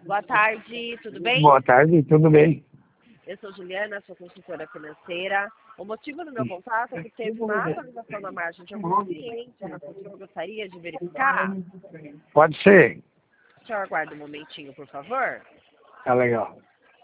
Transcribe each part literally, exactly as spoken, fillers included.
Boa tarde, tudo bem? Boa tarde, tudo bem? Eu sou Juliana, sou consultora financeira. O motivo do meu contato é que teve uma atualização na margem de alguns clientes. Eu gostaria de verificar. Pode ser. O senhor aguarda um momentinho, por favor. Tá legal.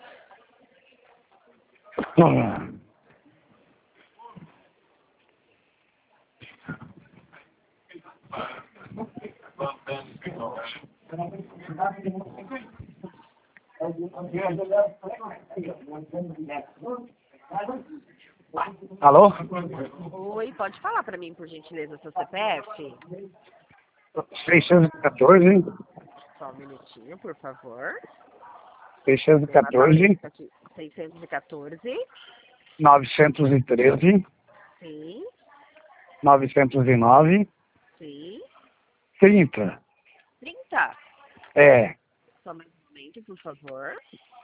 Alô? Oi, pode falar para mim, por gentileza, seu C P F? seiscentos e quatorze. Só um minutinho, por favor. seiscentos e quatorze. seiscentos e quatorze. novecentos e treze. Sim, novecentos e nove. sim. trinta. trinta. É. Só mais um momento, por favor.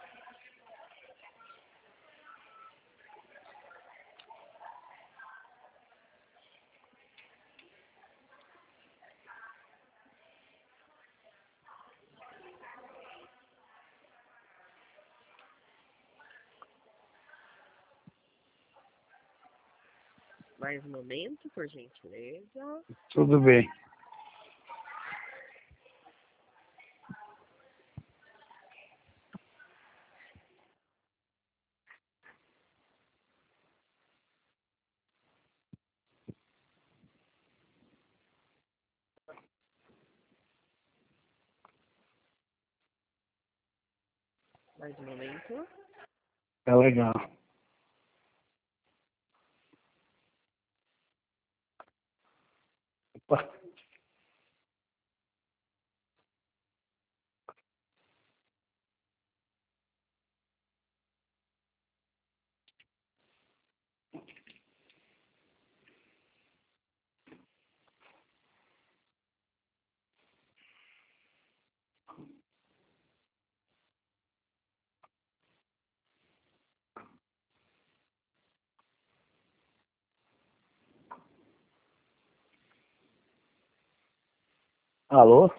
Mais um momento, por gentileza. Tudo bem. Mais um momento. Tá legal. Opa. Alô?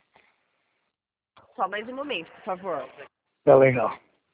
Só mais um momento, por favor. Tá legal.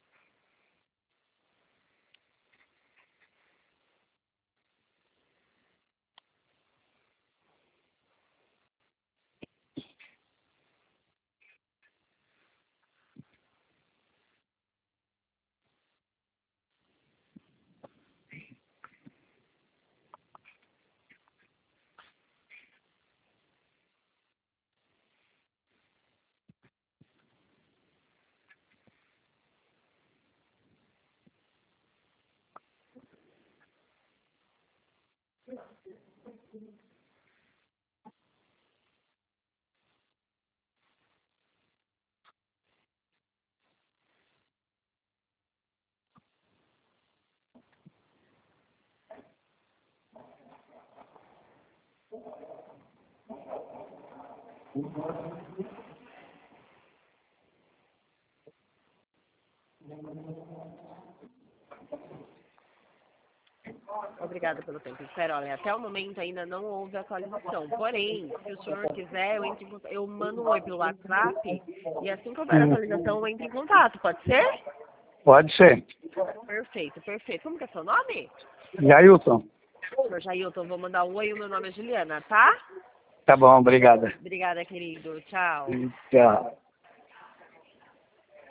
Obrigada pelo tempo. Espera, olha, até o momento ainda não houve atualização. Porém, se o senhor quiser, eu, entro em contato- eu mando um oi pelo WhatsApp e assim que houver Hum. atualização, eu entro em contato. Pode ser? Pode ser. Perfeito, perfeito. Como que é seu nome? Jailton. Senhor Jailton, eu vou mandar um oi. O meu nome é Juliana, tá? Tá bom, obrigada. Obrigada, querido. Tchau. Tchau.